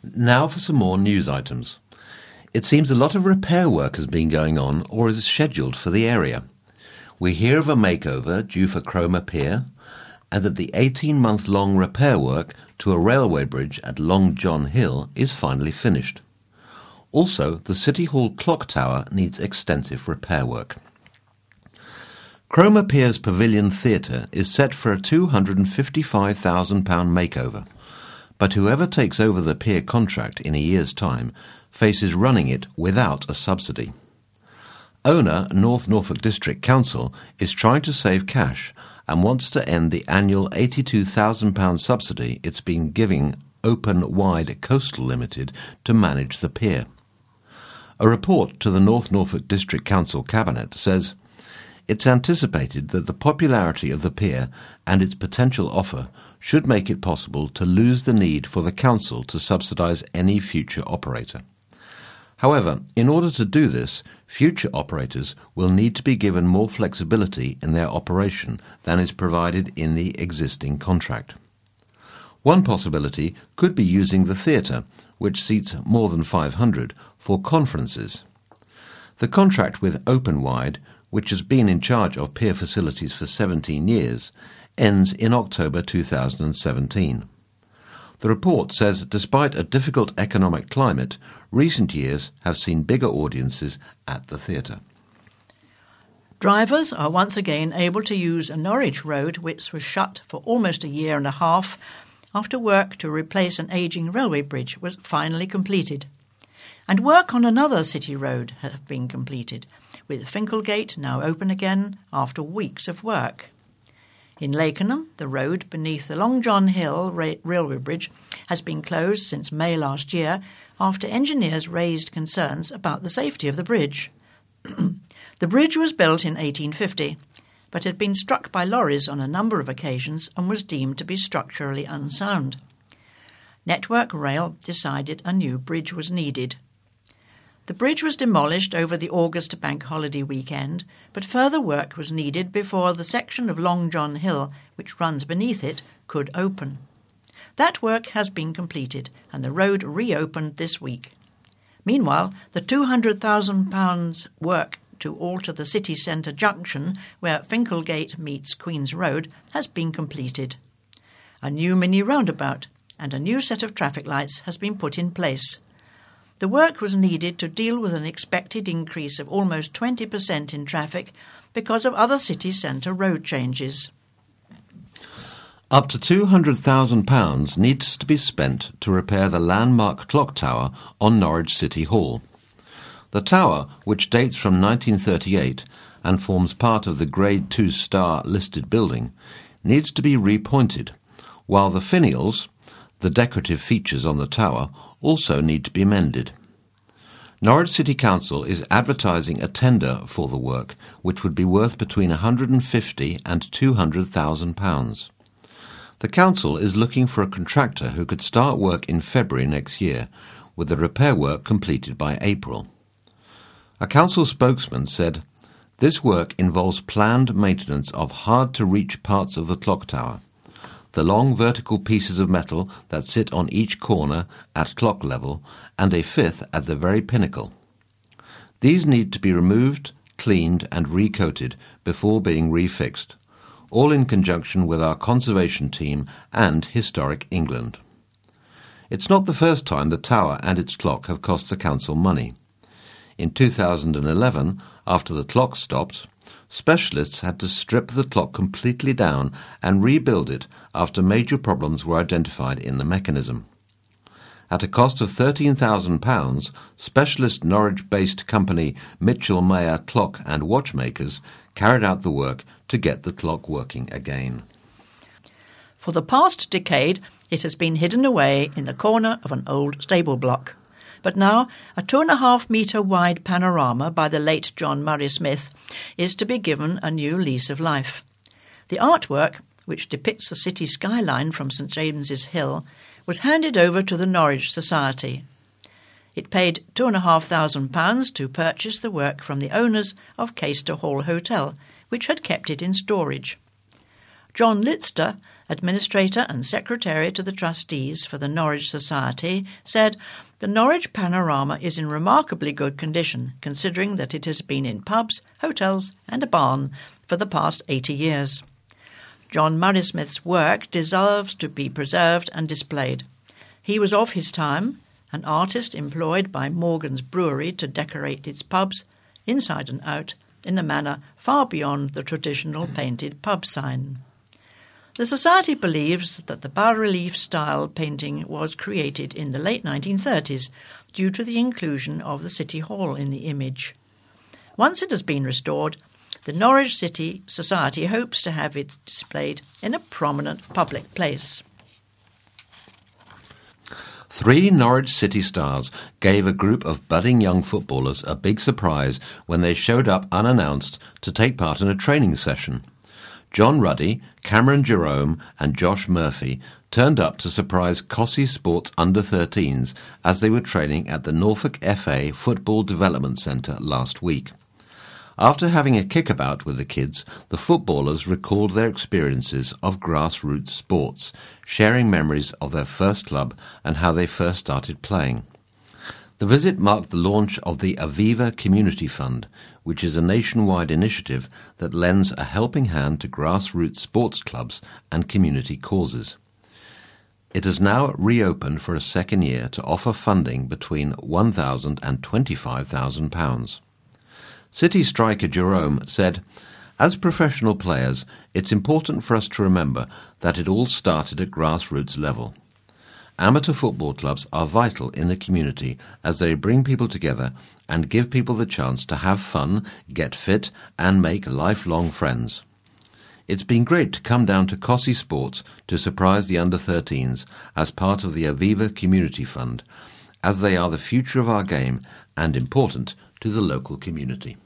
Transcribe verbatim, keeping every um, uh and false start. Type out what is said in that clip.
Now for some more news items. It seems a lot of repair work has been going on or is scheduled for the area. We hear of a makeover due for Cromer Pier, and that the eighteen-month-long repair work to a railway bridge at Long John Hill is finally finished. Also, the City Hall clock tower needs extensive repair work. Cromer Pier's Pavilion Theatre is set for a two hundred fifty-five thousand pounds makeover, but whoever takes over the pier contract in a year's time faces running it without a subsidy. Owner North Norfolk District Council is trying to save cash and wants to end the annual eighty-two thousand pounds subsidy it's been giving Open Wide Coastal Limited to manage the pier. A report to the North Norfolk District Council Cabinet says, "It's anticipated that the popularity of the pier and its potential offer should make it possible to lose the need for the council to subsidise any future operator. However, in order to do this, future operators will need to be given more flexibility in their operation than is provided in the existing contract. One possibility could be using the theatre, which seats more than five hundred, for conferences. The contract with Open Wide, which has been in charge of pier facilities for seventeen years, ends in October two thousand seventeen. The report says despite a difficult economic climate, recent years have seen bigger audiences at the theatre." Drivers are once again able to use a Norwich road which was shut for almost a year and a half after work to replace an ageing railway bridge was finally completed. And work on another city road has been completed, with Finklegate now open again after weeks of work. In Lakenham, the road beneath the Long John Hill ra- railway bridge has been closed since May last year after engineers raised concerns about the safety of the bridge. The bridge was built in eighteen fifty, but had been struck by lorries on a number of occasions and was deemed to be structurally unsound. Network Rail decided a new bridge was needed. The bridge was demolished over the August bank holiday weekend, but further work was needed before the section of Long John Hill, which runs beneath it, could open. That work has been completed, and the road reopened this week. Meanwhile, the two hundred thousand pounds work to alter the city centre junction, where Finklegate meets Queen's Road, has been completed. A new mini roundabout and a new set of traffic lights has been put in place. The work was needed to deal with an expected increase of almost twenty percent in traffic because of other city centre road changes. Up to two hundred thousand pounds needs to be spent to repair the landmark clock tower on Norwich City Hall. The tower, which dates from nineteen thirty-eight and forms part of the Grade two star listed building, needs to be repointed, while the finials, the decorative features on the tower, also need to be mended. Norwich City Council is advertising a tender for the work, which would be worth between one hundred fifty and two hundred thousand pounds. The council is looking for a contractor who could start work in February next year, with the repair work completed by April. A council spokesman said, "This work involves planned maintenance of hard-to-reach parts of the clock tower, the long vertical pieces of metal that sit on each corner at clock level, and a fifth at the very pinnacle. These need to be removed, cleaned and recoated before being refixed, all in conjunction with our conservation team and Historic England." It's not the first time the tower and its clock have cost the council money. In two thousand eleven, after the clock stopped, specialists had to strip the clock completely down and rebuild it after major problems were identified in the mechanism. At a cost of thirteen thousand pounds, specialist Norwich-based company Mitchell Mayer Clock and Watchmakers carried out the work to get the clock working again. For the past decade, it has been hidden away in the corner of an old stable block. But now, a two and a half metre wide panorama by the late John Murray Smith is to be given a new lease of life. The artwork, which depicts the city skyline from St James's Hill, was handed over to the Norwich Society. It paid two and a half thousand pounds to purchase the work from the owners of Caister Hall Hotel, which had kept it in storage. John Litster, administrator and secretary to the trustees for the Norwich Society, said, "The Norwich Panorama is in remarkably good condition, considering that it has been in pubs, hotels and a barn for the past eighty years. John Murray-Smith's work deserves to be preserved and displayed. He was of his time, an artist employed by Morgan's Brewery to decorate its pubs, inside and out, in a manner far beyond the traditional painted pub sign." The Society believes that the bas-relief style painting was created in the late nineteen thirties due to the inclusion of the City Hall in the image. Once it has been restored, the Norwich City Society hopes to have it displayed in a prominent public place. Three Norwich City stars gave a group of budding young footballers a big surprise when they showed up unannounced to take part in a training session. John Ruddy, Cameron Jerome and Josh Murphy turned up to surprise Cossey Sports under thirteens as they were training at the Norfolk F A Football Development Centre last week. After having a kickabout with the kids, the footballers recalled their experiences of grassroots sports, sharing memories of their first club and how they first started playing. The visit marked the launch of the Aviva Community Fund, which is a nationwide initiative that lends a helping hand to grassroots sports clubs and community causes. It has now reopened for a second year to offer funding between one thousand pounds and twenty-five thousand pounds. City striker Jerome said, "As professional players, it's important for us to remember that it all started at grassroots level. Amateur football clubs are vital in the community as they bring people together and give people the chance to have fun, get fit and make lifelong friends. It's been great to come down to Cossey Sports to surprise the under thirteens as part of the Aviva Community Fund, as they are the future of our game and important to the local community."